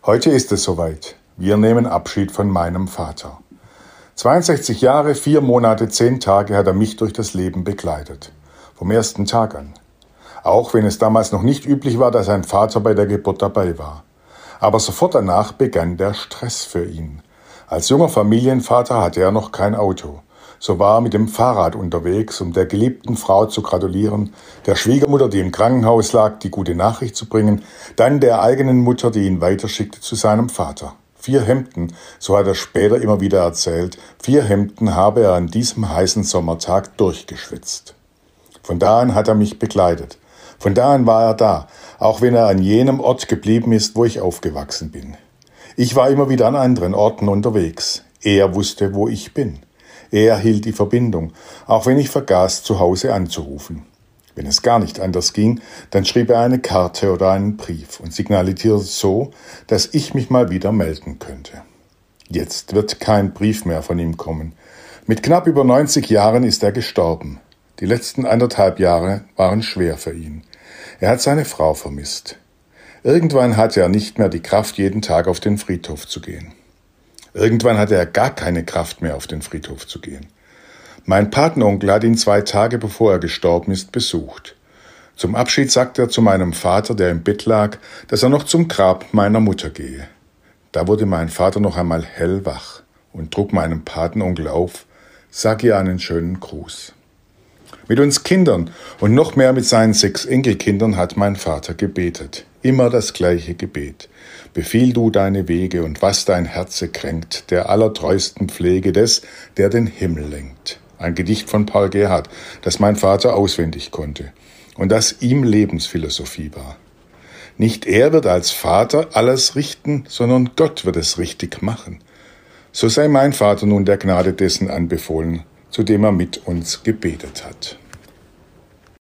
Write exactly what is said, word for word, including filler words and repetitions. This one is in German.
Heute ist es soweit. Wir nehmen Abschied von meinem Vater. zweiundsechzig Jahre, vier Monate, zehn Tage hat er mich durch das Leben begleitet. Vom ersten Tag an. Auch wenn es damals noch nicht üblich war, dass ein Vater bei der Geburt dabei war. Aber sofort danach begann der Stress für ihn. Als junger Familienvater hatte er noch kein Auto. So war er mit dem Fahrrad unterwegs, um der geliebten Frau zu gratulieren, der Schwiegermutter, die im Krankenhaus lag, die gute Nachricht zu bringen, dann der eigenen Mutter, die ihn weiterschickte zu seinem Vater. Vier Hemden, so hat er später immer wieder erzählt, vier Hemden habe er an diesem heißen Sommertag durchgeschwitzt. Von da an hat er mich begleitet. Von da an war er da, auch wenn er an jenem Ort geblieben ist, wo ich aufgewachsen bin. Ich war immer wieder an anderen Orten unterwegs. Er wusste, wo ich bin. Er hielt die Verbindung, auch wenn ich vergaß, zu Hause anzurufen. Wenn es gar nicht anders ging, dann schrieb er eine Karte oder einen Brief und signalisierte so, dass ich mich mal wieder melden könnte. Jetzt wird kein Brief mehr von ihm kommen. Mit knapp über neunzig Jahren ist er gestorben. Die letzten anderthalb Jahre waren schwer für ihn. Er hat seine Frau vermisst. Irgendwann hatte er nicht mehr die Kraft, jeden Tag auf den Friedhof zu gehen. Irgendwann hatte er gar keine Kraft mehr, auf den Friedhof zu gehen. Mein Patenonkel hat ihn zwei Tage bevor er gestorben ist, besucht. Zum Abschied sagte er zu meinem Vater, der im Bett lag, dass er noch zum Grab meiner Mutter gehe. Da wurde mein Vater noch einmal hellwach und trug meinem Patenonkel auf, sag ihr einen schönen Gruß. Mit uns Kindern und noch mehr mit seinen sechs Enkelkindern hat mein Vater gebetet. Immer das gleiche Gebet. Befiehl du deine Wege und was dein Herze kränkt, der allertreusten Pflege des, der den Himmel lenkt. Ein Gedicht von Paul Gerhardt, das mein Vater auswendig konnte und das ihm Lebensphilosophie war. Nicht er wird als Vater alles richten, sondern Gott wird es richtig machen. So sei mein Vater nun der Gnade dessen anbefohlen, zu dem er mit uns gebetet hat.